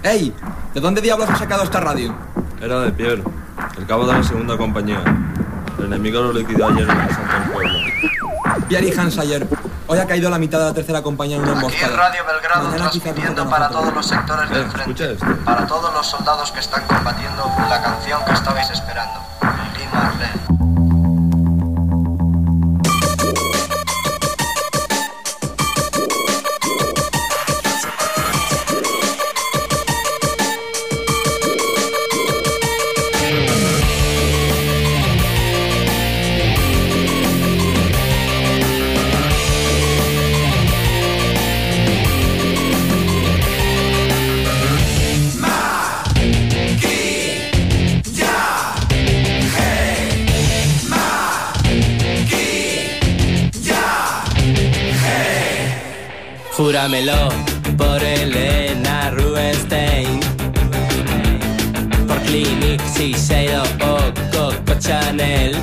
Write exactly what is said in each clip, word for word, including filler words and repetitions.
¡Ey! ¿De dónde diablos has sacado esta radio? Era de Pierre, el cabo de la segunda compañía. El enemigo lo liquidó ayer en el asalto al pueblo. Pierre y Hans ayer. Hoy ha caído la mitad de la tercera compañía en una emboscada. Aquí en Radio Belgrado, mañana transmitiendo para todos los sectores del frente. Para todos los soldados que están combatiendo, la canción que estabais esperando. Lili Marlene. Júramelo por Elena Rubinstein, por Clinique, Shiseido o Coco Chanel.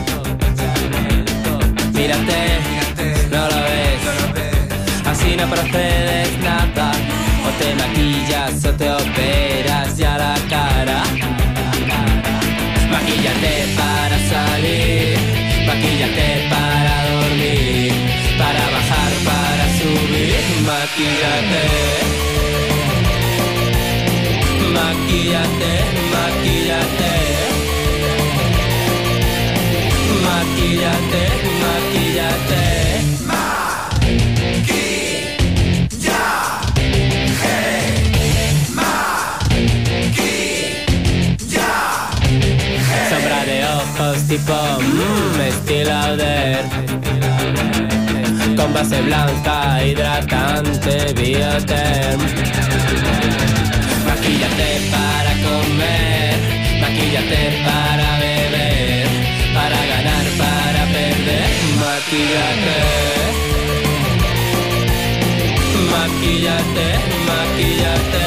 Mírate, no lo ves, así no procedes nada. O te maquillas o te operas ya la cara. Maquíllate para salir, maquíllate para dormir, para bajar, para subir. Maquíllate, maquíllate, maquíllate, maquíllate, maquíllate. Sombra de ojos tipo mmm, estilo Lauder, con base blanca, hidratante, Bioterm. Maquíllate para comer, maquíllate para beber, para ganar, para perder. Maquíllate, maquíllate, maquíllate.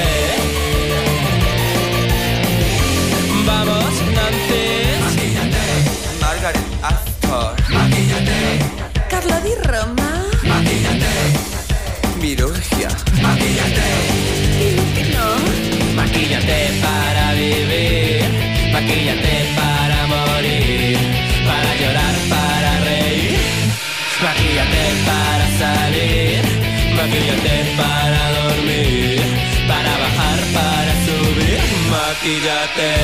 Vamos, Nancy. Maquíllate, Margaret Astor. Maquíllate, Carla Di Roma. Maquíllate, Mirurgia. Maquíllate, Filipino. Maquíllate para vivir, maquíllate para morir, para llorar, para reír. Maquíllate para salir, maquíllate para dormir, para bajar, para subir. Maquíllate.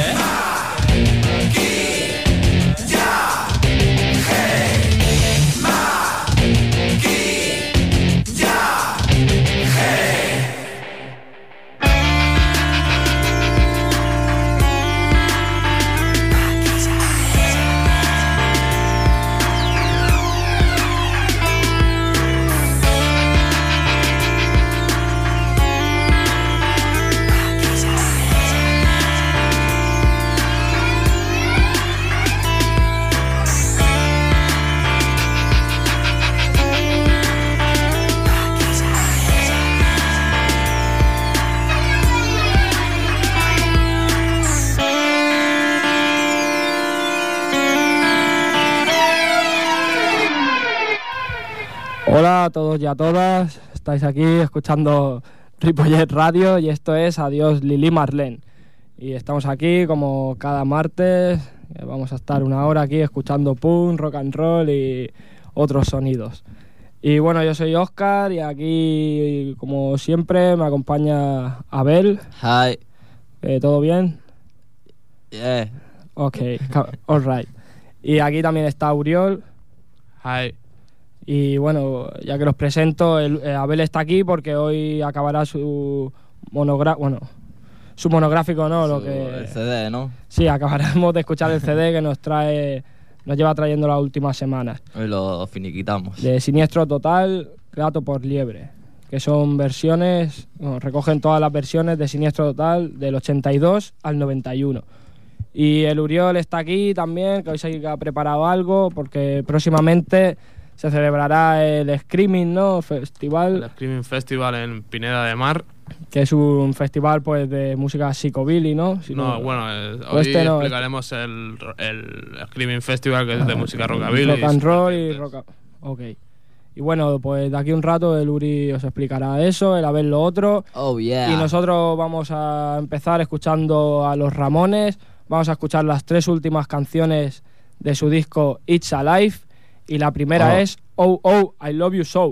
Hola a todos y a todas, estáis aquí escuchando Ripollet Radio y esto es Adiós Lili Marlene. Y estamos aquí como cada martes, vamos a estar una hora aquí escuchando punk, rock and roll y otros sonidos. Y bueno, yo soy Óscar y aquí, como siempre, me acompaña Abel. Hi. Eh, ¿Todo bien? Yeah. Ok, all right. Y aquí también está Uriol. Hi. Y bueno, ya que los presento, el, eh, Abel está aquí porque hoy acabará su monográfico, bueno, su monográfico, ¿no? Su, Lo que, el C D, ¿no? Sí, acabaremos de escuchar el C D que nos trae, nos lleva trayendo las últimas semanas. Hoy lo finiquitamos. De Siniestro Total, Gato por Liebre, que son versiones, bueno, recogen todas las versiones de Siniestro Total del ochenta y dos al noventa y uno. Y el Uriol está aquí también, que hoy se ha preparado algo porque próximamente se celebrará el Screaming, ¿no? Festival. El Screaming Festival en Pineda de Mar. Que es un festival pues de música psicobilly, ¿no? Si no, no, bueno, eh, hoy este no, explicaremos el, el Screaming Festival, que es de música rockabilly. Rock and roll y rock. Ok. Y bueno, pues de aquí a un rato el Uri os explicará eso, el Abel lo otro. Oh, yeah. Y nosotros vamos a empezar escuchando a los Ramones. Vamos a escuchar las tres últimas canciones de su disco It's Alive. Y la primera Oh. es Oh, Oh, I Love You So.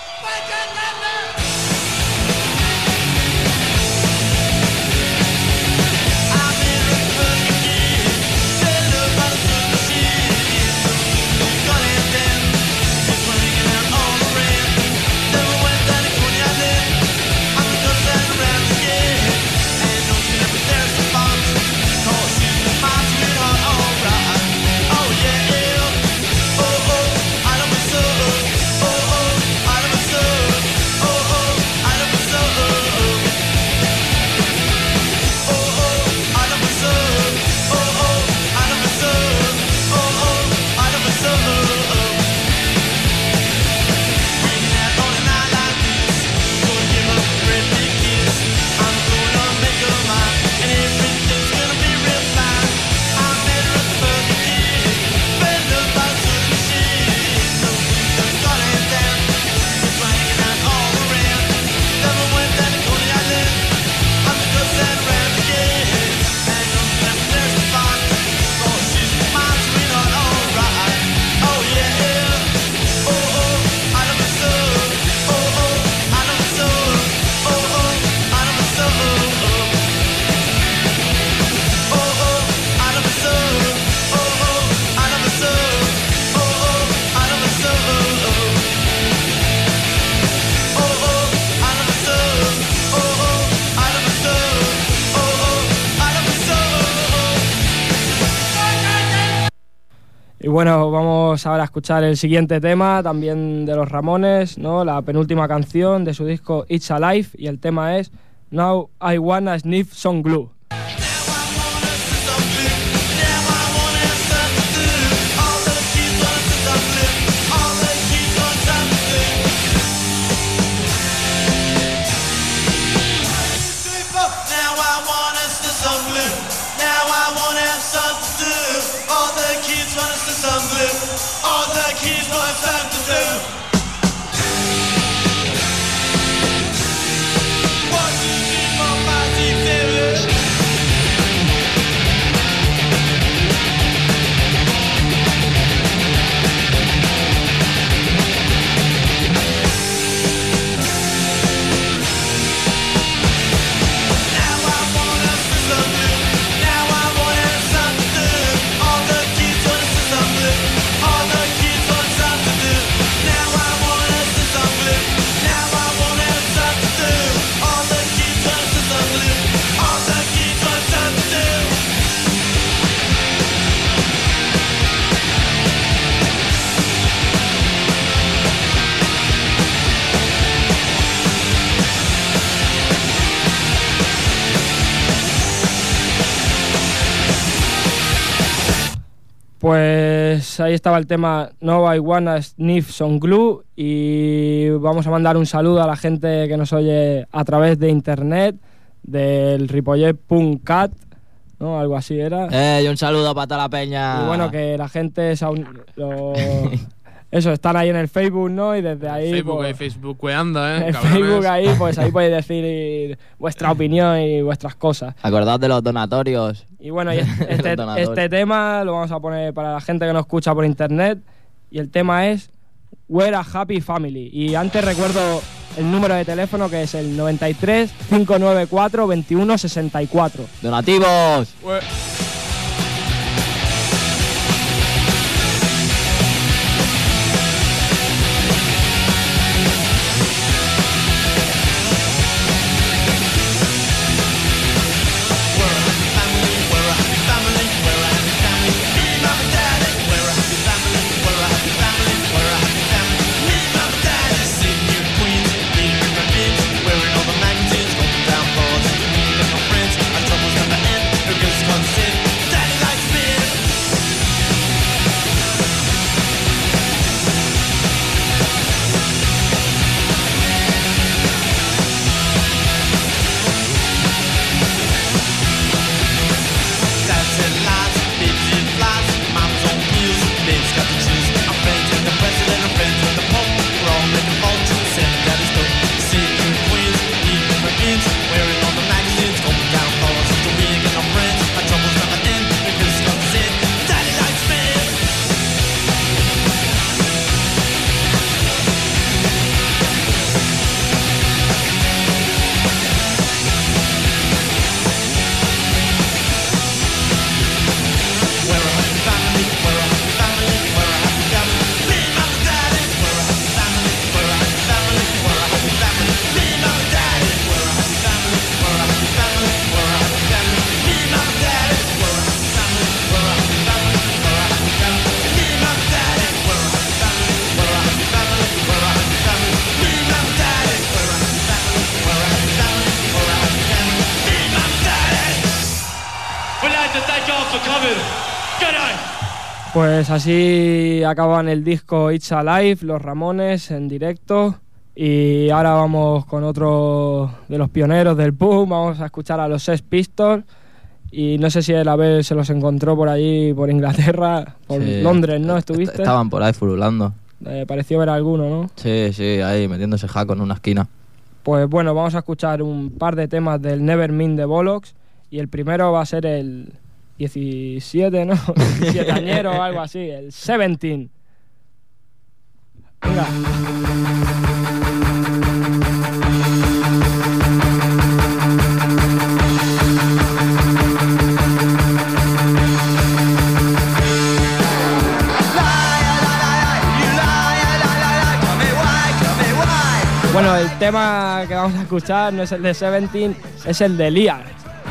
Y bueno, vamos ahora a escuchar el siguiente tema, también de los Ramones, ¿no? La penúltima canción de su disco It's Alive, y el tema es Now I Wanna Sniff Some Glue. Pues ahí estaba el tema No I Wanna Sniff Some Glue, y vamos a mandar un saludo a la gente que nos oye a través de internet, del ripollet punto cat, ¿no? Algo así era. Eh, y un saludo para toda la peña. Y bueno, que la gente se ha un... lo... Eso, están ahí en el Facebook, ¿no? Y desde ahí... Facebook, pues, ahí Facebookeando, ¿eh? en cabrones. Facebook ahí, pues ahí podéis decir vuestra opinión y vuestras cosas. Acordad de los donatorios. Y bueno, y este, este tema lo vamos a poner para la gente que nos escucha por internet, y el tema es We're a Happy Family. Y antes recuerdo el número de teléfono, que es el noventa y tres, cinco nueve cuatro, veintiuno sesenta y cuatro. ¡Donativos! Ue- Wearing all the magazines, going down bars, meeting my friends, our troubles never end. Who gets consent? Pues así acaban el disco It's Alive, Los Ramones en directo. Y ahora vamos con otro de los pioneros del punk. Vamos a escuchar a los Sex Pistols. Y no sé si él a ver se los encontró por allí, por Inglaterra, por Sí. Londres, ¿no? ¿Estuviste? Estaban por ahí furulando. Eh, pareció ver alguno, ¿no? Sí, sí, ahí metiéndose jaco en una esquina. Pues bueno, vamos a escuchar un par de temas del Nevermind de Bollocks. Y el primero va a ser el diecisiete, ¿no? diecisiete añero o algo así, el diecisiete. Venga. Bueno, el tema que vamos a escuchar no es el de Seventeen, es el de Liar.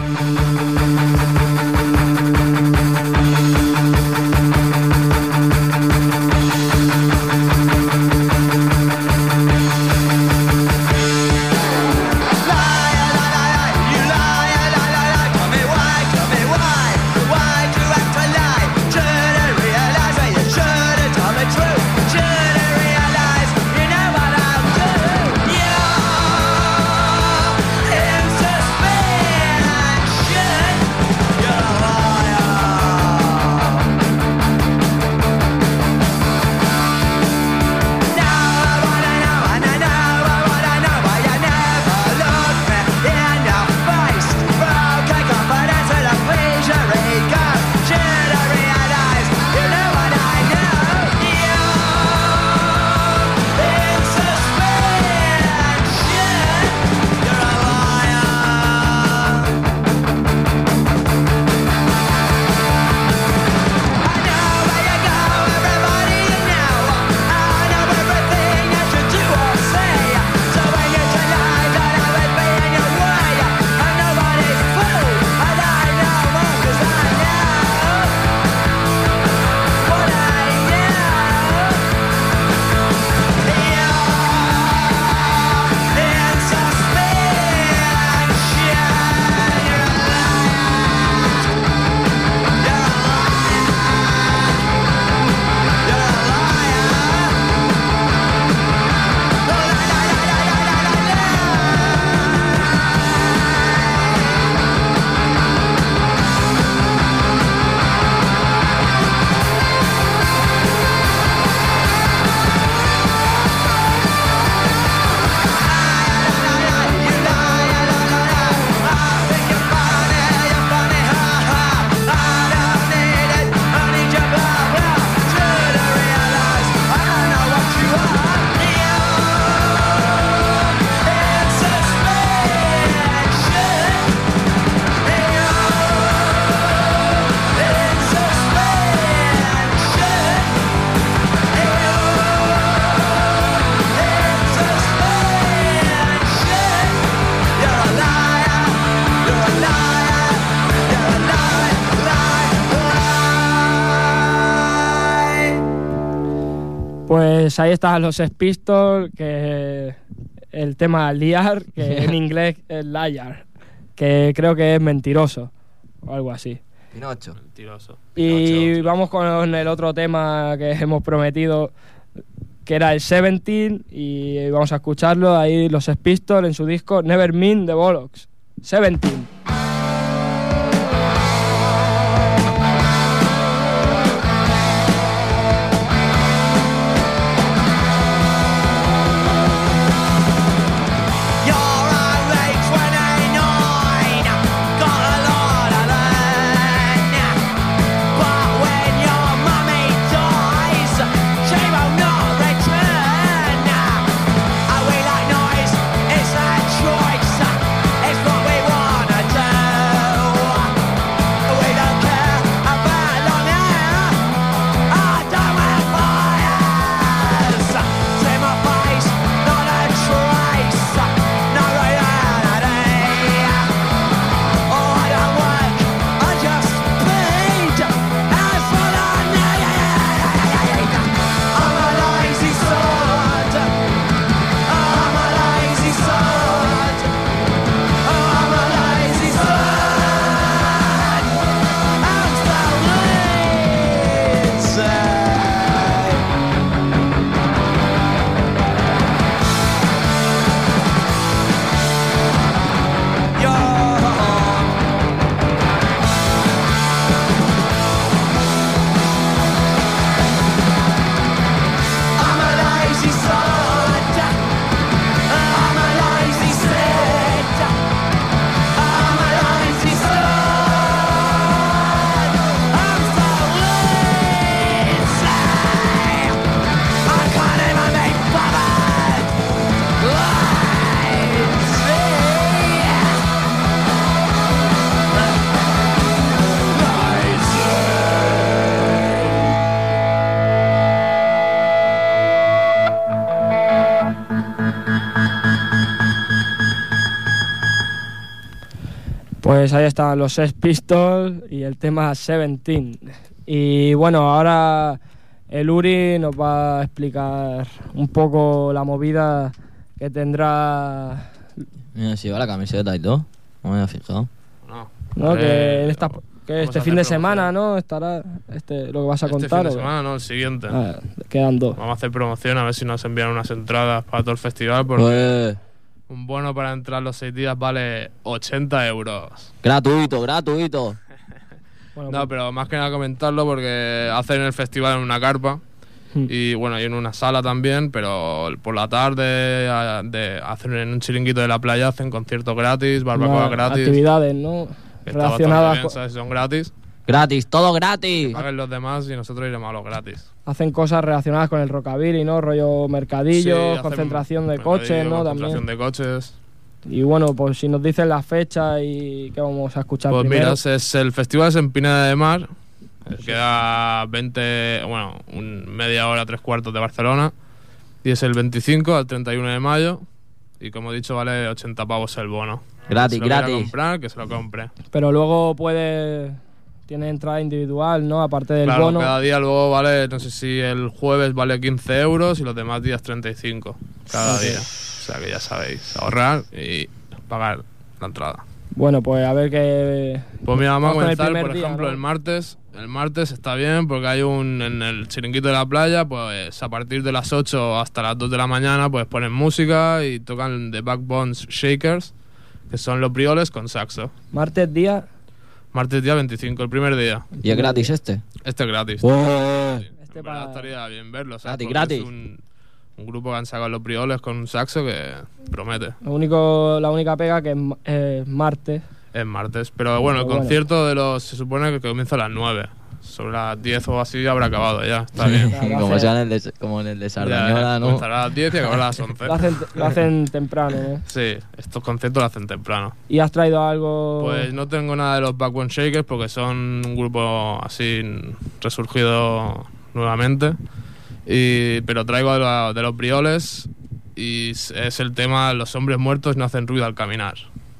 Pues ahí están los Sex Pistols, que el tema liar, que en inglés es liar, que creo que es mentiroso o algo así. Pinocho. Mentiroso. Y Pinocho. vamos con el otro tema que hemos prometido, que era el Seventeen, y vamos a escucharlo ahí, los Sex Pistols en su disco Nevermind the Bollocks. Seventeen. It's a choice, it's what we wanna do. Pues ahí están los Sex Pistols y el tema Seventeen. Y bueno, ahora el Uri nos va a explicar un poco la movida que tendrá. Mira, si va la camiseta y todo. No me había fijado. No, ¿No? Que, en esta, que este fin de promoción. semana, ¿no? Estará este, lo que vas a Este contar. fin de ¿o qué? semana, no, el siguiente. Ah, quedan dos. Vamos a hacer promoción, a ver si nos envían unas entradas para todo el festival, porque Pues, un bono para entrar los seis días vale ochenta euros. gratuito, gratuito. Bueno, No, pero más que nada comentarlo porque hacen el festival en una carpa Hmm. y bueno, y en una sala también, pero por la tarde a- de, hacen en un chiringuito de la playa, hacen conciertos gratis, barbacoa más gratis. actividades, ¿no? Que está bastante Relacionadas bien, con, ¿sabes? Son gratis. Gratis, todo gratis. Paguen los demás y nosotros iremos a los gratis. hacen cosas relacionadas con el rockabilly, ¿no? Rollo mercadillos, Sí, hacen concentración de mercadillo, coches, ¿no? concentración También. de coches. Y bueno, pues si nos dicen las fechas y qué vamos a escuchar Pues primero. mira, es el festival es en Pineda de Mar. Queda veinte, bueno, un media hora, tres cuartos de Barcelona. Y es el veinticinco al treinta y uno de mayo. Y como he dicho, vale ochenta pavos el bono. Gratis, Que se lo quiera gratis. comprar, que se lo compre. Pero luego puede... Tiene entrada individual, ¿no? Aparte del Claro, bono. cada día luego vale, no sé si el jueves vale quince euros y los demás días treinta y cinco. Cada Ok. día. O sea que ya sabéis, ahorrar y pagar la entrada. Bueno, pues a ver qué... Pues mira, vamos a Vamos con el comenzar, primer por día, ejemplo, ¿no? el martes. El martes está bien porque hay un en el chiringuito de la playa, pues a partir de las ocho hasta las dos de la mañana, pues ponen música y tocan The Backbones Shakers, que son los brioles con saxo. Martes día... Martes día veinticinco, el primer día. ¿Y es gratis este? Este es gratis. ¡Oh! Este En verdad para- estaría bien verlo, ¿sabes? Gratis, Porque gratis. Es un, un grupo que han sacado los brioles con un saxo que promete. Lo único, la única pega que es ma- eh, martes. Es martes. Pero bueno, el Pero bueno. concierto de los se supone que comienza a las nueve. Sobre las diez o así habrá acabado ya. Está bien. Claro, como, hace- sea en el de, como en el de Ya, Sardañola, ¿no? comenzará a las diez y acabará a las once. Lo hacen, lo hacen temprano, ¿no? Sí, estos conciertos lo hacen temprano. ¿Y has traído algo...? Pues no tengo nada de los Backbone Shakers porque son un grupo así resurgido nuevamente. Y, pero traigo de, la- de los brioles y es es el tema Los hombres muertos no hacen ruido al caminar.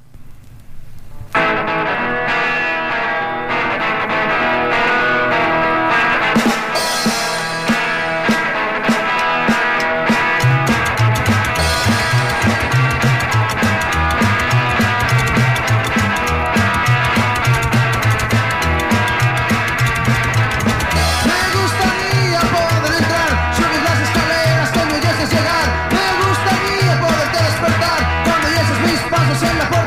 Me gustaría poder entrar, subir las escaleras que me oyes llegar. Me gustaría poderte despertar cuando oyes mis pasos en la puerta.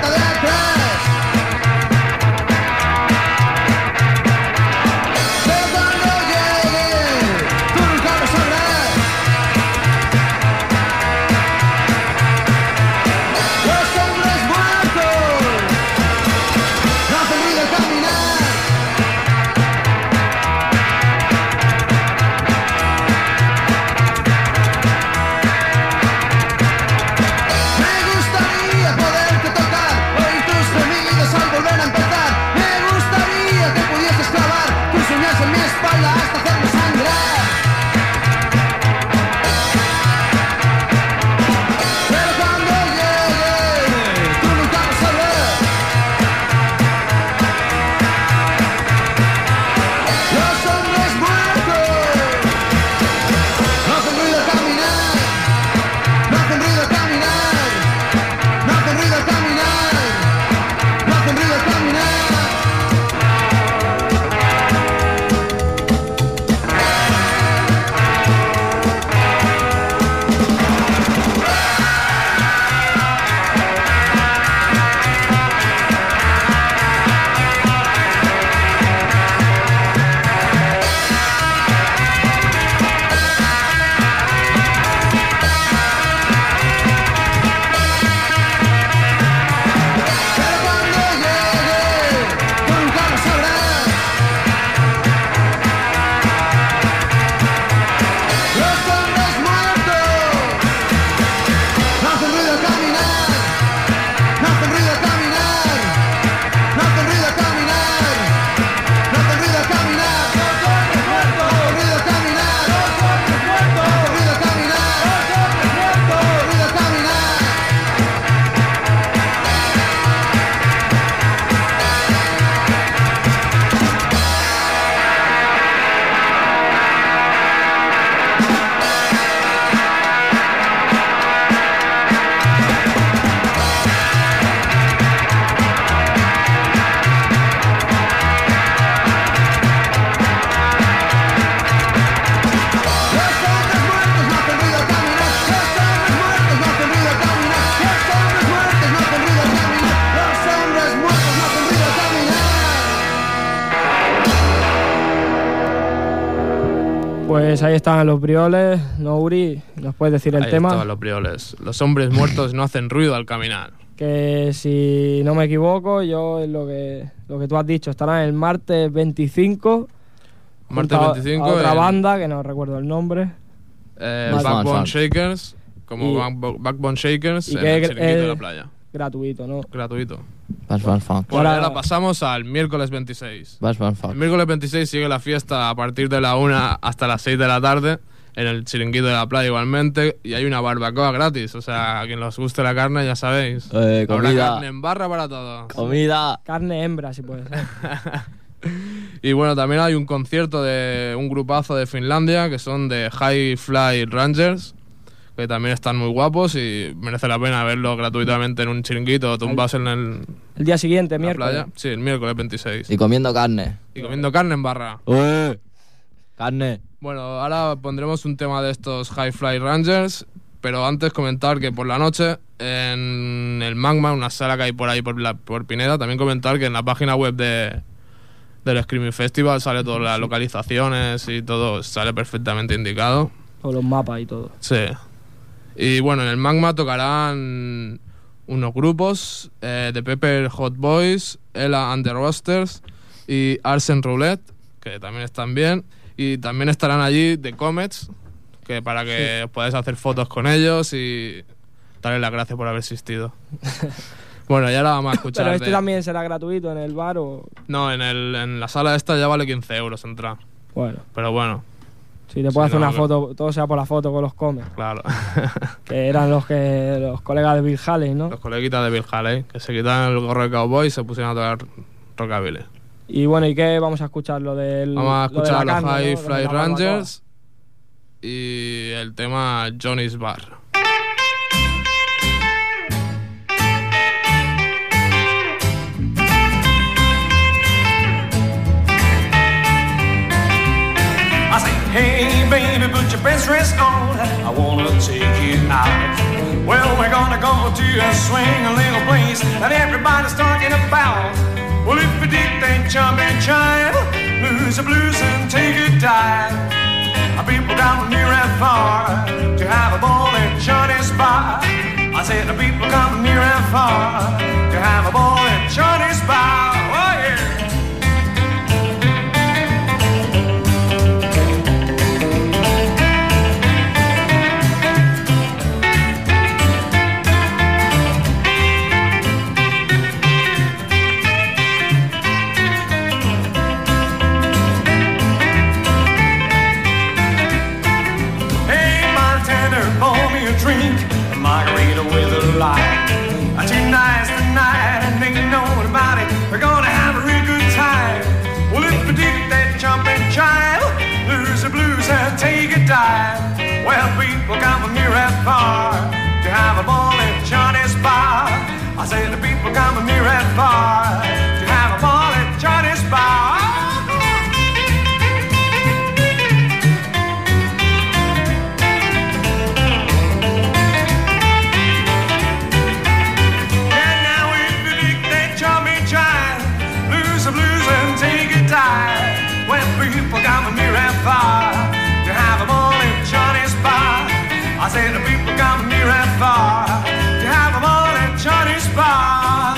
Pues ahí estaban los brioles, ¿no, Uri? ¿Nos puedes decir el Ahí tema? estaban los brioles. Los hombres muertos no hacen ruido al caminar. Que si no me equivoco, yo es lo que, lo que tú has dicho, estarán el martes veinticinco. Martes junto a- veinticinco. a otra en, banda, que no recuerdo el nombre. Eh, Más Backbone fans, fans. Shakers. Como Y- Backbo- Backbone Shakers y en que el es- chiringuito de es- la playa. Gratuito, ¿no? Gratuito. Vas, vas, fuck. Bueno, Ahora- ahora pasamos al miércoles veintiséis. Vas, vas, El fuck. miércoles veintiséis sigue la fiesta a partir de la una hasta las seis de la tarde en el chiringuito de la playa igualmente, y hay una barbacoa gratis, o sea, a quien les guste la carne ya sabéis. Eh, Habrá comida. carne en barra para todos. Comida. Carne hembra, si puede ser. Y bueno, también hay un concierto de un grupazo de Finlandia que son de High Fly Rangers, que también están muy guapos y merece la pena verlo gratuitamente en un chiringuito tumbados en el, El día siguiente, la miércoles. playa. Sí, el miércoles veintiséis. Y comiendo carne. Y comiendo carne en barra. ¡Eh! Carne. Bueno, ahora pondremos un tema de estos High Fly Rangers, pero antes comentar que por la noche en el Magma, una sala que hay por ahí por, la, por Pineda, también comentar que en la página web de del Screaming Festival sale todas las localizaciones y todo, sale perfectamente indicado. O los mapas y todo. Sí. Y bueno, en el Magma tocarán unos grupos, eh, The Pepper Hot Boys, Ella and the Roasters y Arsen Roulette, que también están bien. Y también estarán allí The Comets, que para que Sí. os podáis hacer fotos con ellos y darles las gracias por haber existido. Bueno, y ahora vamos a escuchar. Pero este de- también será gratuito en el bar o... No, en, el, en la sala esta ya vale quince euros entrar. Bueno, Pero bueno, si te puedo Sí, hacer no, una que- foto, todo sea por la foto con los comes. claro. Que eran los que los colegas de Bill Haley, ¿no? Los coleguitas de Bill Haley, que se quitaron el gorro de cowboy y se pusieron a tocar rockabilly. Y bueno, ¿y qué vamos a escuchar? Lo del... Vamos a lo de escuchar la a los carne, High ¿no? Lo de Fly la barbacoa. Rangers y el tema Johnny's Bar. I say, hey baby, put your best dress on. I wanna take you out. Well, we're gonna go to a swing a little place that everybody's talking about. Well, if we dig that jumping child, lose the blues and take a dive. People come near and far to have a ball at Johnny's bar. I said the people come near and far to have a ball at Johnny's bar. Oh yeah. Drink a margarita with a lime. Tonight's the night and ain't knowing about it. We're gonna have a real good time. Well, if we dig that jumping child, lose the blues and take a dive. Well, people come from near and far to have a ball at Johnny's bar. I say the people come from near and far to have a ball at Johnny's bar. People coming near and far to have a ball at Johnny's bar. I say the people coming near and far to have a ball at Johnny's bar.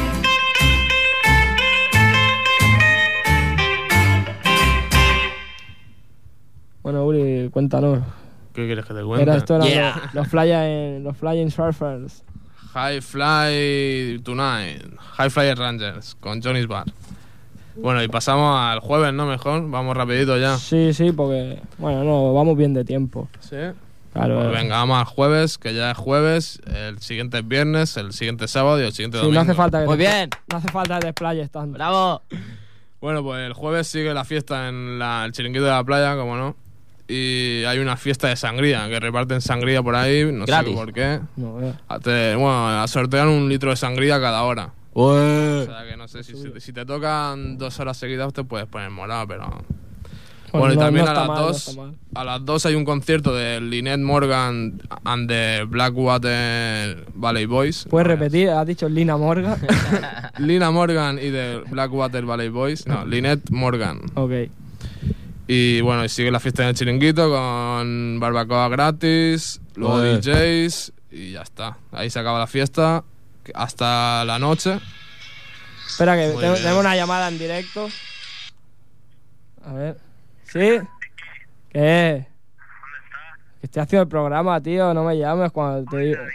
Bueno, Uri, cuéntanos. ¿Qué quieres que te cuente? Era esto eran Yeah. los, los, flying, los Flying Surfers. High Fly Tonight, High Fly Rangers con Johnny's Bar. Bueno, y pasamos al jueves, ¿no? Mejor, vamos rapidito ya. Sí, sí, porque... Bueno, no, vamos bien de tiempo. Sí. Claro. Pues eh. venga, vamos al jueves, que ya es jueves, el siguiente es viernes, el siguiente sábado y el siguiente Sí, domingo. no hace falta que Muy te- bien. No hace falta que desplayes tanto. ¡Bravo! Bueno, pues el jueves sigue la fiesta en la, el chiringuito de la playa, como no. Y hay una fiesta de sangría, que reparten sangría por ahí, no Gratis. sé por qué. No, eh. A te- bueno, sortean un litro de sangría cada hora. O Ué. sea que no sé, si, si, si te tocan dos horas seguidas te puedes poner morado, pero... Bueno, Bueno, y no- también no a está las mal, no dos está mal. a las dos hay un concierto de Lynette Morgan and the Blackwater Valley Boys. ¿Puedes No, repetir? Has dicho Lina Morgan. Lina Morgan y the Blackwater Valley Boys. No, Lynette Morgan. Ok. Y bueno, y sigue la fiesta en el chiringuito con barbacoa gratis, luego Joder. D Js y ya está. Ahí se acaba la fiesta hasta la noche. Espera, que Muy tengo- bien. tenemos una llamada en directo. A ver. ¿Sí? ¿Qué? Que estoy haciendo el programa, tío. No me llames cuando te digo.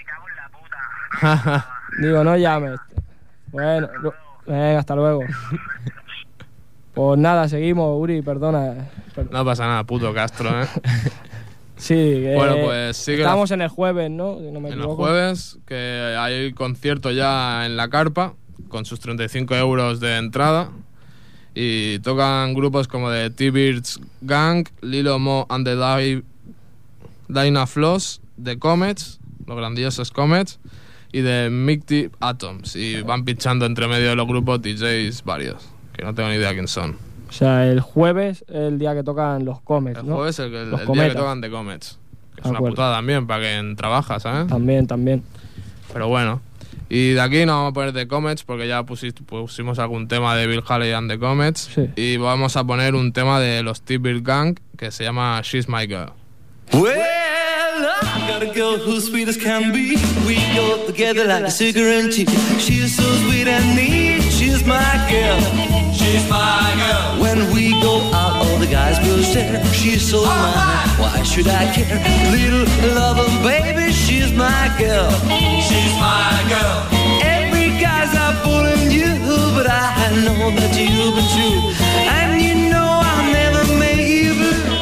Digo, no llames. Bueno, lu- venga, hasta luego. Pues nada, seguimos, Uri, perdona. Per- No pasa nada, puto Castro, ¿eh? Sí, que Bueno, pues sigue estamos la- en el jueves, ¿no? Si no me En los equivoco. jueves, que hay concierto ya en la carpa, con sus treinta y cinco euros de entrada. Y tocan grupos como de T-Birds Gang, Lilo Mo and the Di- Dinah Floss, The Comets, los grandiosos Comets, y de Mighty Atoms. Y van pinchando entre medio de los grupos D Js varios, que no tengo ni idea quién son. O sea, el jueves es el día que tocan los Comets, El ¿no? jueves es el, el Los día que cometas. tocan The Comets. Que es De una acuerdo. putada también para quien trabaja, ¿sabes? También, también. Pero bueno. Y de aquí no vamos a poner The Comets porque ya pusi- pusimos algún tema de Bill Haley and The Comets. Sí. Y vamos a poner un tema de los T-Bird Gang que se llama She's My Girl. Well, I got a girl who's sweet as can be. We go together like a cigarette and tea. She's so sweet and neat. She's my girl. She's my girl. When we go out, all the guys will stare. She's so mine. Why should I care? Little lover, baby, she's my girl. She's my girl. Every guy's out fooling you, but I know that you've been true. And you know I'll never make you blue.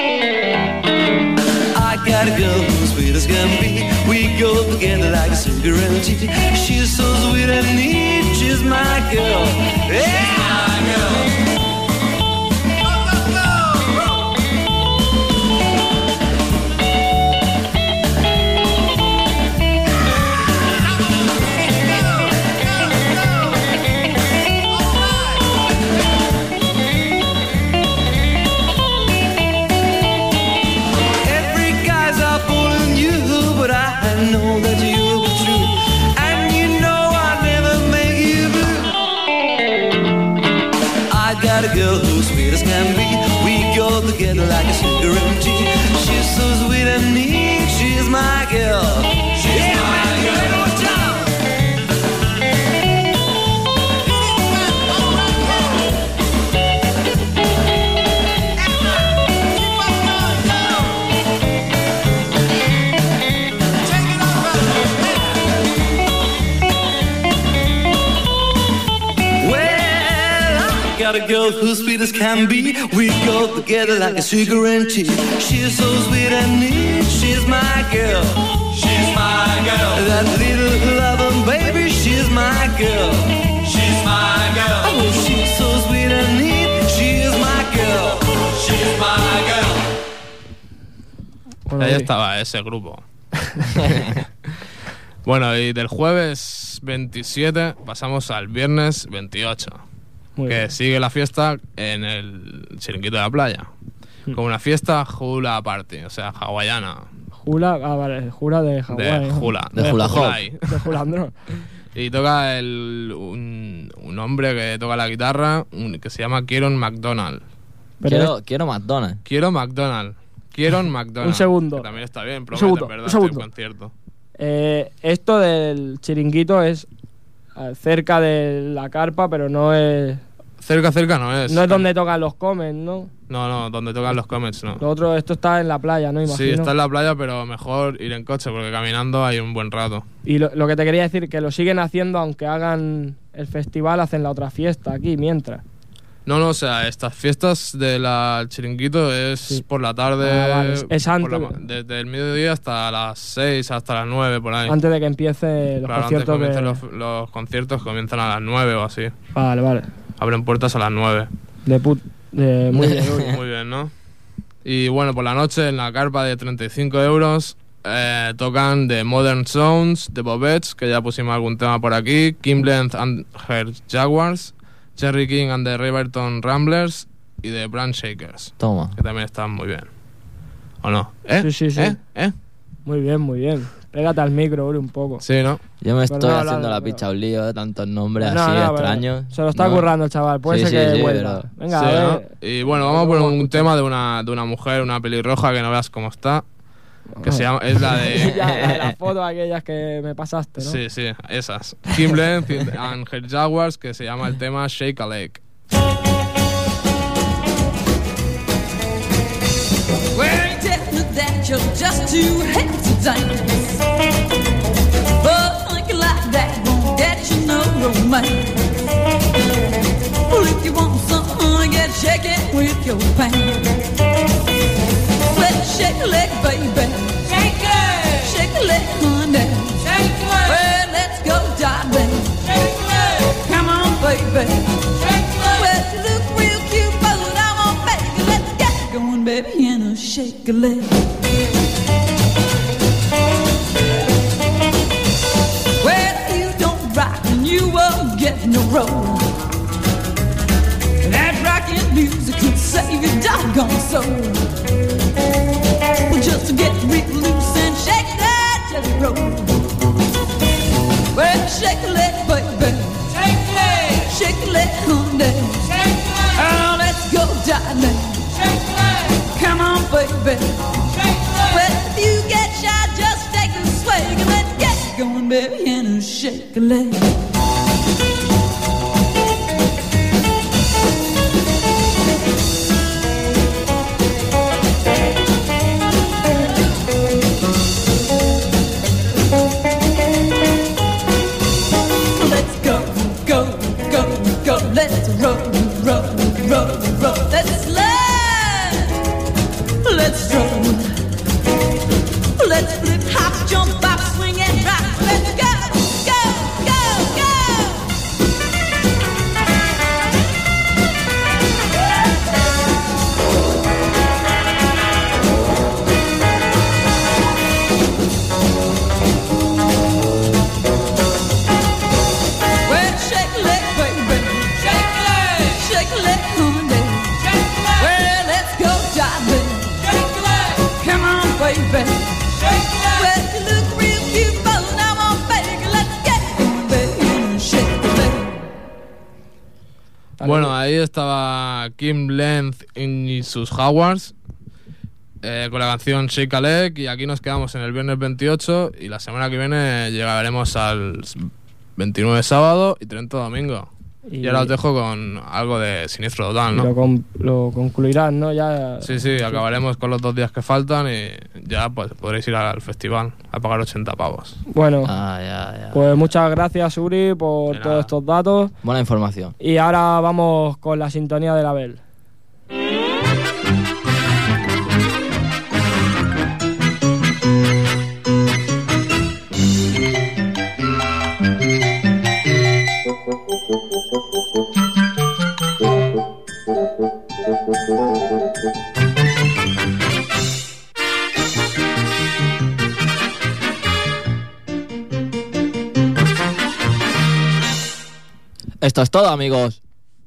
I got a girl who's sweet as can be. We go together like a cigarette and tea. She's so sweet and neat. She's my girl. Yeah, my girl. Every guy's out fooling you, but I know that you'll be true. And you know I'll never make you blue. I got a girl who's sweet as can be. We go together like a cigarette and tea. She's so sweet and neat. She's my girl. She's my girl. Got a girl who's sweet as can be. We go together like a cigarette and tea. She's so sweet and neat. She's my girl. She's my girl. That little loving baby. She's my girl. She's my girl. Oh, she's so sweet and neat. She's my girl. She's my girl. Bueno, Ahí Uri. estaba ese grupo. Bueno, y del jueves veintisiete pasamos al viernes veintiocho. Muy que bien. sigue la fiesta en el chiringuito de la playa. Hmm. Con una fiesta hula party, o sea, hawaiana. Jula, ah, vale, Jura de Hawái. De ¿no? hula. De hula hop. Hulai. De Julandrón. Y toca el, un, un hombre que toca la guitarra un- que se llama Kieron McDonald. Pero Quiero, quiero McDonald's. Quiero McDonald. Kieron McDonald. Un segundo. Que también está bien, promete, segundo, en verdad, un segundo. este concierto. Eh, esto del chiringuito es eh, cerca de la carpa, pero no es Cerca, cerca no es. no es donde tocan los Comets, ¿no? No, no, donde tocan los Comets, no. Lo otro, esto está en la playa, ¿no? Imagino. Sí, está en la playa, pero mejor ir en coche porque caminando hay un buen rato. Y lo, lo que te quería decir, que lo siguen haciendo aunque hagan el festival, hacen la otra fiesta aquí mientras. No, no, o sea, estas fiestas del chiringuito es Sí. por la tarde. Ah, vale, es- es por antes. la ma- desde el mediodía hasta las seis, hasta las nueve, por ahí. Antes de que empiece los Claro, antes conciertos comienzan de... los, los conciertos comienzan a las nueve o así. Vale, vale. Abren puertas a las nueve. De put... de- muy bien, Uri. Muy bien, ¿no? Y bueno, por la noche en la carpa de treinta y cinco euros eh, tocan The Modern Sounds, The Bobettes, que ya pusimos algún tema por aquí, Kim Length and Her Jaguars, Cherry King and the Riverton Ramblers y The Brand Shakers, Toma. que también están muy bien. ¿O no? ¿Eh? Sí, sí, sí. ¿Eh? ¿Eh? Muy bien, muy bien. Pégate al micro, Uri, un poco. Sí, ¿no? Yo me estoy Pero no, haciendo no, la no, picha un lío de tantos nombres No, así no, extraños. Se lo está ¿no? currando el chaval, puede Sí, ser sí, que sí, vuelva. pero- Venga, Sí, a ¿no? ver. Y bueno, vamos a poner un tema de una, de una mujer, una pelirroja que no veas cómo está. Que se llama, es la de... Ya, la- las fotos aquellas que me pasaste, ¿no? Sí, sí, esas. Kim Lenth and Her Jaguars, que se llama el tema Shake a Leg. Well, you tell me that you're just too hip to dance. But thinking like that won't get you no romance. Well, if you want something, get shaking with your pants. Let's shake a leg, baby. Shake it. Shake a leg, honey. Shake it. Well, let's go, darling. Shake it. Come on, baby. Shake it. Well, you look real cute, but I won't make it. Let's get going, baby, and a shake a leg. Well, if you don't rock, then you won't get no roll. That rockin' music can save your doggone soul. Well, just to get real loose and shake that jelly roll. Well, shake a leg, baby. Shake a leg. Shake a leg, honey. Shake a leg. Oh, let's go, darling. Shake a leg. Come on, baby. Shake a leg. Well, if you get shy, just take a swing and let's get going, baby, and shake a leg. Let's roll, roll, roll, roll. Let's slide. Let's roll. Let's flip, hop, jump, bop, swing and rock. Let's go, go, go, go. Well, shake a leg, baby. Shake a leg. Shake a leg, honey. Shake a leg. Well, let's go, darling. Shake a leg. Come on, baby. Shake a leg. Well, you look real cute, but I won't fake it. Let's get going, baby, and shake a leg. Bueno, ahí estaba Kim Lenth y sus Jaguars eh, con la canción Shake a Leg, y aquí nos quedamos en el viernes veintiocho y la semana que viene llegaremos al veintinueve sábado y treinta domingo. Y, Y- ahora os dejo con algo de Siniestro Total, Y ¿no? lo, con- lo concluirán, ¿no? Ya. Sí, sí, acabaremos con los dos días que faltan y ya pues podréis ir al festival a pagar ochenta pavos. Bueno, Ah, ya, ya. pues muchas gracias, Uri, por De todos nada. estos datos. Buena información. Y ahora vamos con la sintonía de la Bel. Esto es todo, amigos.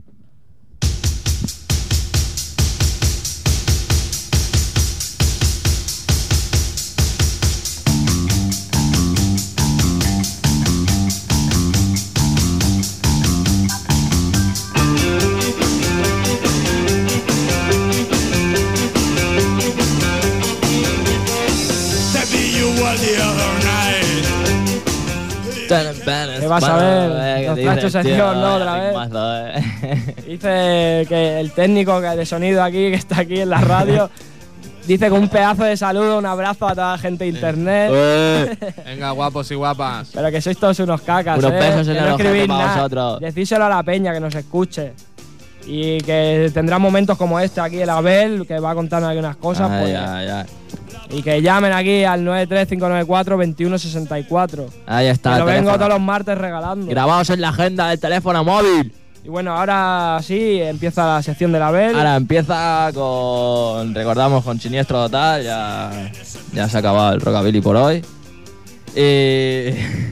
¿Qué vas a ver? Nos trae tu sección, ¿no? Otra vez. vez. Dice que el técnico que- de sonido aquí, que está aquí en la radio, dice que un pedazo de saludo, un abrazo a toda la gente de internet. Venga, guapos y guapas. Pero que sois todos unos cacas, Unos ¿eh? besos en Que el no ojete escribís para nada. vosotros. Decíselo a la peña que nos escuche. Y que tendrá momentos como este aquí, el Abel, que va a contarnos aquí unas cosas. Ay, pues, ay, ay. Y que llamen aquí al nueve tres cinco nueve cuatro dos uno seis cuatro. Ahí está Que el lo vengo teléfono. todos los martes regalando. Grabados en la agenda del teléfono móvil. Y bueno, ahora sí, empieza la sección del Abel. Ahora empieza con... Recordamos con Siniestro Total. Ya, ya se ha acabado el rockabilly por hoy. Y...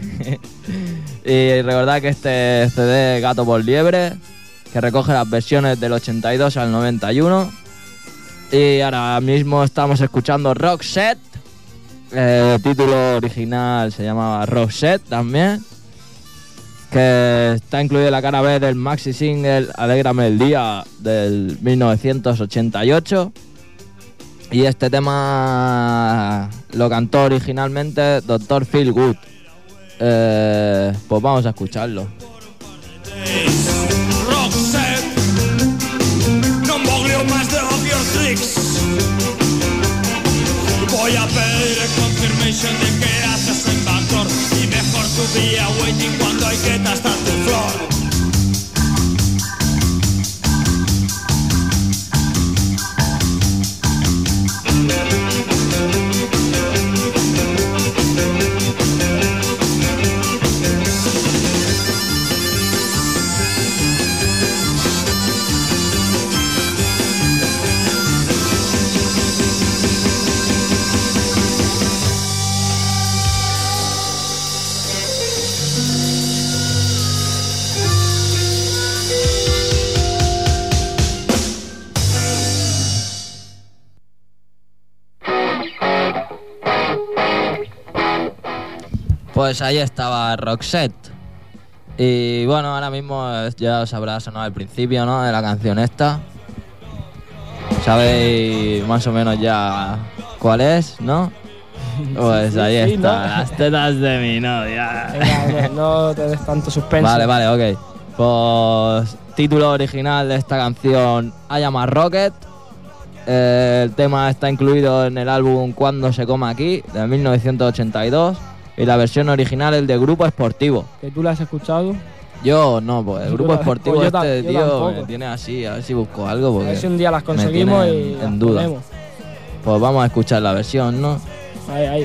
y recordad que este C D Gato por Liebre, que recoge las versiones del ochenta y dos al noventa y uno. Y ahora mismo estamos escuchando Roxette El título original se llamaba Roxette también, que está incluido en la cara B del maxi single Alégrame el Día del mil novecientos ochenta y ocho. Y este tema lo cantó originalmente doctor Phil Good. Eh, pues vamos a escucharlo. Roxette, non voglio más de your tricks. Voy a pedir confirmation de que haces en Bangor y mejor tu día waiting cuando hay que tastar tu flor. Pues ahí estaba Roxette. Y bueno, ahora mismo ya os habrá sonado el principio, ¿no?, de la canción esta. Sabéis más o menos ya cuál es, ¿no? Pues ahí Sí, sí, está, ¿no? las tetas de mi novia. Venga, no, no te des tanto suspense. Vale, vale, ok. Pues título original de esta canción, I Am a Rocket. Eh, el tema está incluido en el álbum Cuando se coma aquí, de mil novecientos ochenta y dos. Y la versión original es de Grupo Esportivo. ¿Que tú la has escuchado? Yo no, pues el Yo Grupo la- Esportivo pues yo ta- este, yo tío, tampoco. me tiene así, a ver si busco algo. Porque A ver si un día las me conseguimos tiene y en, las en duda. ponemos. Pues vamos a escuchar la versión, ¿no? Ahí, ahí.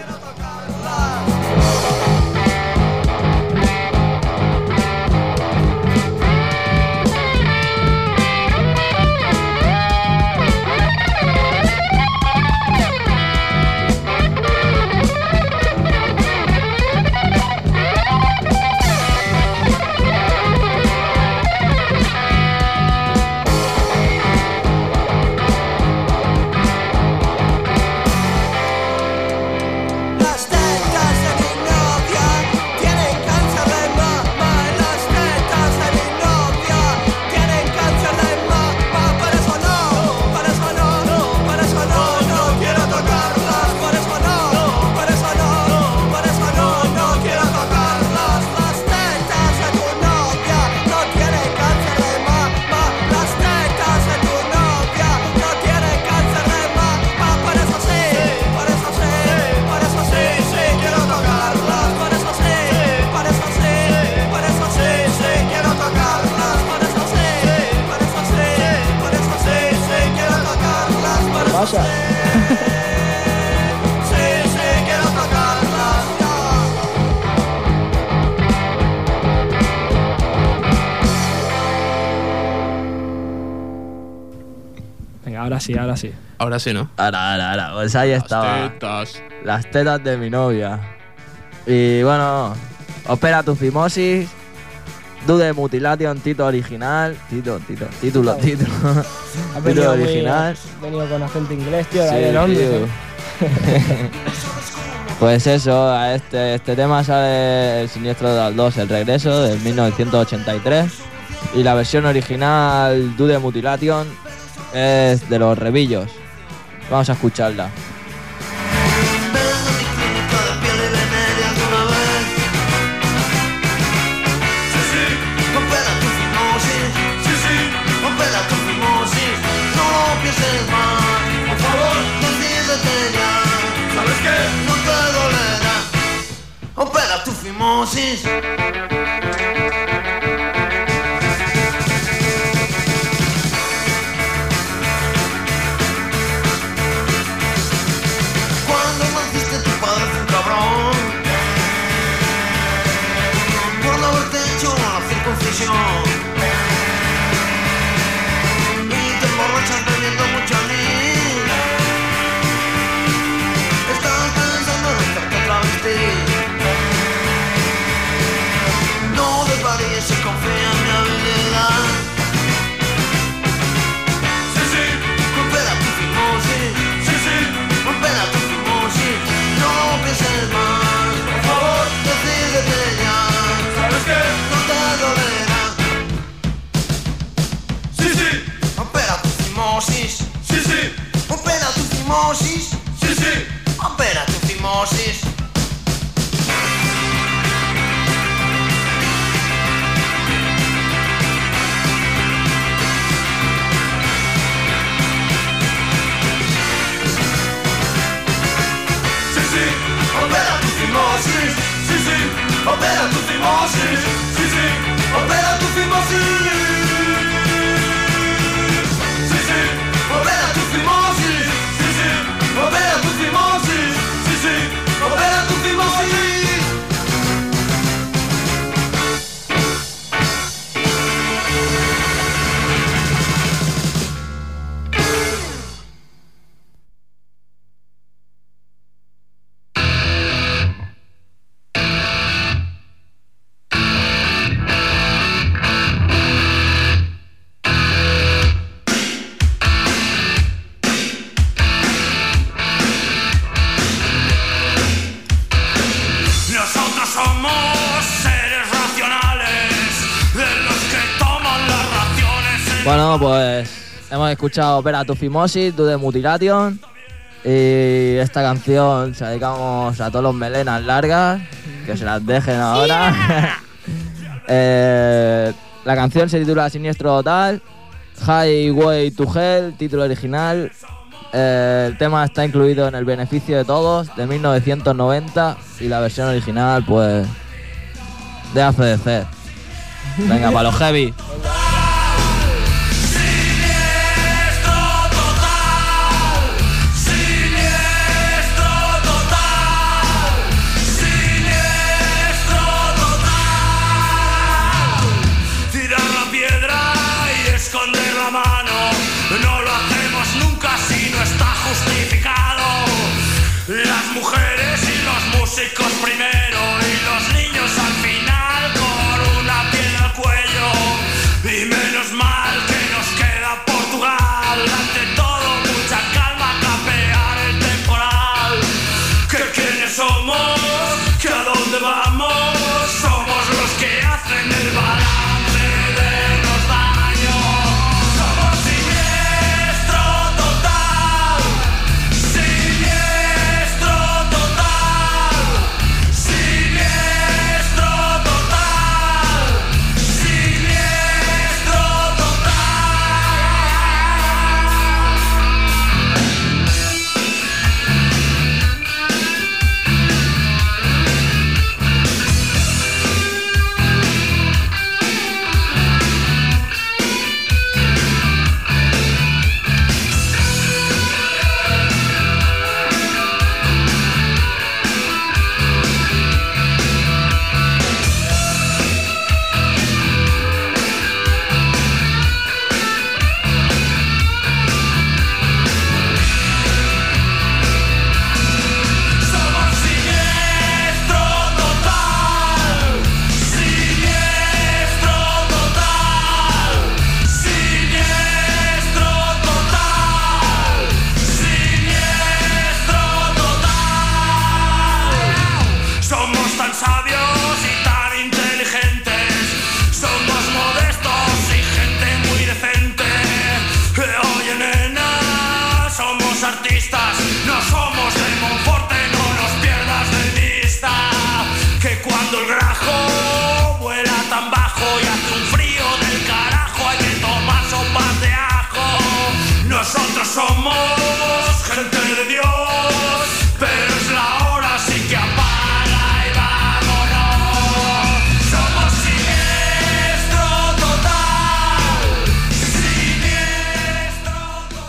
Las tetas de mi novia tienen cáncer de mama. Las tetas de mi novia tienen cáncer de mama. Por eso no, por eso no, por eso no, no quiero tocarlas. Por eso no, por eso no, por eso no, no quiero tocarlas. Las tetas de tu novia no tienen cáncer de mama. Las tetas de tu novia no tienen cáncer de mama. Por eso sí, por eso sí, por eso sí, sí quiero tocarlas. Por eso sí, por eso sí, por eso sí, sí quiero tocarlas. Por eso sí, por eso sí, por eso sí, sí quiero tocarlas. Por eso Pasa. sí, sí quiero tocarlas. Venga, ahora sí, ahora sí. Ahora sí, ¿no? Ahora, ahora, ahora. Pues ahí estaba. Tetas. Las tetas de mi novia. Y bueno, Opera tu fimosis. Dude Mutilation, título original. Título, título, título, título. Has Título venido, muy- original. has venido con acento inglés, tío, de Sí, ahí de Londres. tío. Pues eso, a este, este tema sale el Siniestro Total dos, El Regreso, del mil novecientos ochenta y tres. Y la versión original, Dude Mutilation, es de Los Rebillos. Vamos a escucharla. Opera tu fimosis, sí, sí, opera tu fimosis. No lo pienses más, por favor, decídete ya. ¿Sabes qué? No te dolerá. Opera tu fimosis. Cuando naciste tu padre fue un cabrón por no haberte hecho la circuncisión. Y te emborrachas bebiendo mucho anís. Estás pensando en hacerte travesti. somos seres racionales, de los que toman las raciones. Bueno, pues hemos escuchado Opera tu Fimosis, Tu de Mutilation. Y esta canción se la dedicamos a todos los melenas largas, que se las dejen ahora. Yeah. eh, la canción se titula Siniestro Total, Highway to Hell, título original. Eh, el tema está incluido en El Beneficio de Todos, de mil novecientos noventa, y la versión original, pues, de A C D C. Venga, para los heavy. Esconder la mano, no lo hacemos nunca si no está justificado. Las mujeres y los músicos primero y los niños al final con una piedra al cuello. Y menos mal que nos queda Portugal. Ante todo mucha calma, capear el temporal. ¿Que quiénes somos? ¿Que a dónde vamos? Somos los que hacen el balance de los daños. Artistas, no somos del Monforte, no nos pierdas de vista. Que cuando el grajo vuela tan bajo y hace un frío del carajo, hay que tomar sopas de ajo. Nosotros somos gente de Dios, pero es la hora, así que apaga y vámonos. Somos siniestro total, siniestro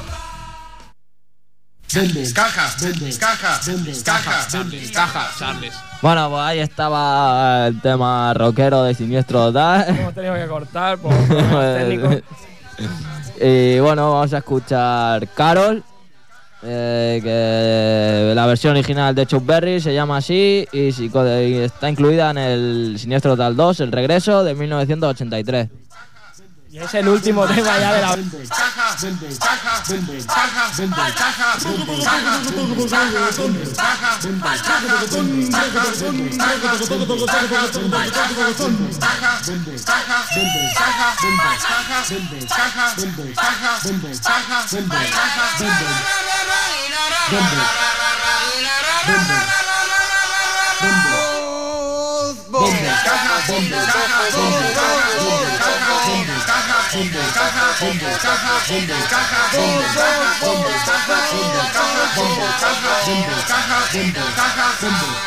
Vendes, caja, vendes, caja, vendes, caja, Charles, caja, Charles. Bueno, pues ahí estaba el tema rockero de Siniestro Total. Hemos tenido que cortar por problemas técnicos. Y bueno, vamos a escuchar Carol, eh, que la versión original de Chuck Berry se llama así y, y está incluida en el Siniestro Total dos, El Regreso, de mil novecientos ochenta y tres. Y es el último tema ya de la... caja, vendes, caja, vendes, caja, vendes, caja, vendes, caja, vendes, caja, vendes, caja, vendes, caja, vendes, caja, vendes, caja, vendes, caja, vendes, caja, vendes, caja, vendes, caja, vendes, caja, vendes, caja, vendes, caja, vendes, caja, vendes, caja, vendes, vendes, vendes, vendes. Vendes, caja, vendes, caja, vendes, caja, vendes, caja, vendes, caja, vendes, caja, vendes, caja, vendes, caja, vendes, caja, vendes, caja, vendes, caja, vendes, caja, vendes, caja, vendes, caja, vendes.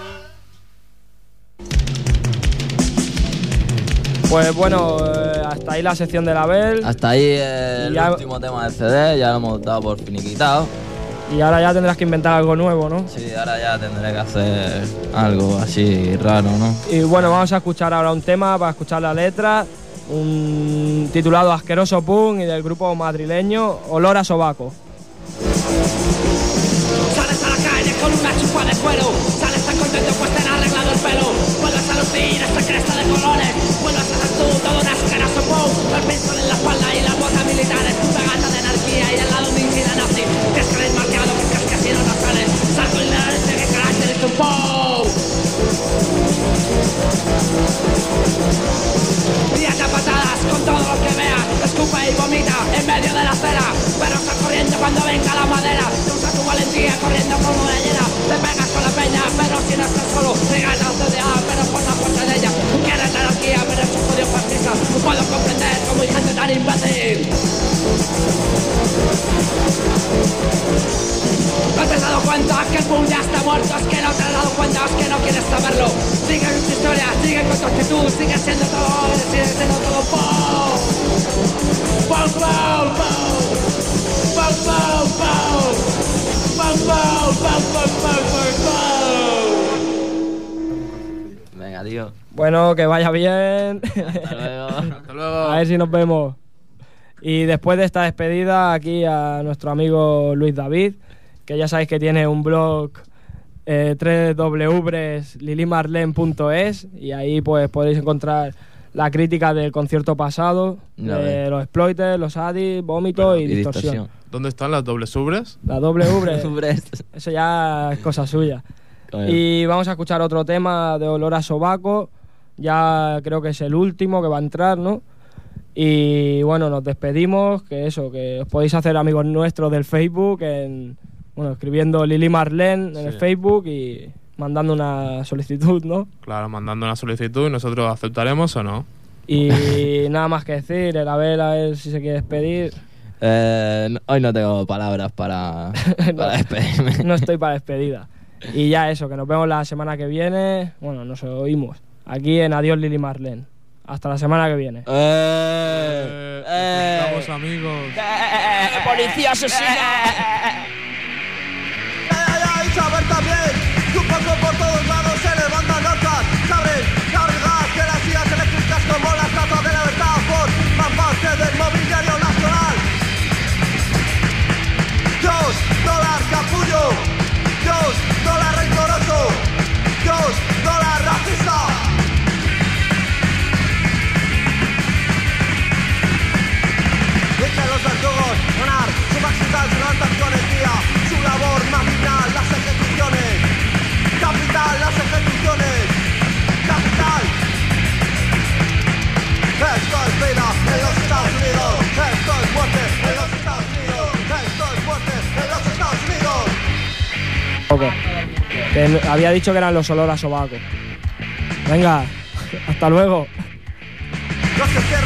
Pues bueno, eh, hasta ahí la sección de Label. Hasta ahí el ya... último tema del C D, ya lo hemos dado por finiquitado. Y ahora ya tendrás que inventar algo nuevo, ¿no? Sí, ahora ya tendré que hacer algo así raro, ¿no? Y bueno, vamos a escuchar ahora un tema para escuchar la letra, un titulado Asqueroso Punk y del grupo madrileño Olor a Sobaco. Sales a la calle con una chupa de cuero, sales tan contento pues te han arreglado el pelo, vuelves a lucir esta cresta de colores, vuelves a ser tú todo un asqueroso punk, el pincel en la espalda y la bota militar, es tu pegata de anarquía y al lado un homicida nazi, que es que marcado que crees que así no nos sales, salgo y le que carácter es tu punk. eso que tú sigues siendo todo, sigues siendo todo pop. Pop, pop, pop. Pop, pop, pop. Pop, pop, pop, pop, pop, pop. Venga, tío. Bueno, que vaya bien. Hasta luego. Hasta luego. A ver si nos vemos. Y después de esta despedida, aquí a nuestro amigo Luis David, que ya sabéis que tiene un blog eh, doble u doble u doble u punto lilimarlen punto es, y ahí pues podéis encontrar la crítica del concierto pasado, Ya de ves. los exploiters, los adis, vómito y, y distorsión. distorsión. ¿Dónde están las dobles subres? La doble ubre, Ubres. eso ya es cosa suya. Coño. Y vamos a escuchar otro tema de Olor a Sobaco, ya creo que es el último que va a entrar, ¿no? Y bueno, nos despedimos, que eso, que os podéis hacer amigos nuestros del Facebook, en, bueno, escribiendo Lili Marlen en Sí. el Facebook y mandando una solicitud, ¿no? Claro, mandando una solicitud y nosotros aceptaremos o no. Y nada más que decir, el Abel a ver si se quiere despedir. Eh, no- hoy no tengo palabras para, para despedirme. No estoy para despedida. Y ya eso, que nos vemos la semana que viene, bueno, nos oímos, aquí en Adiós Lili Marlen. Hasta la semana que viene. Eh, eh. Estamos amigos. ¡Policía asesina! Y saber también que un poco por todos lados se levantan notas, se abren cargas de las sillas eléctricas como la estatua de la verdad, forman parte del mobiliario nacional. Dios, dólar capullo, Dios, dólar rencoroso, Dios, dólar racista. Dejen los verdugos ganar su máxima durante con el día, su labor marginal, las ejecuciones, capital, las ejecuciones, capital. Esto es vida en los Estados Unidos, esto es muerte en los Estados Unidos, esto es muerte en los Estados Unidos. Poco. Que n- había dicho que eran los olor a sobaco. Venga, hasta luego. Los que quieren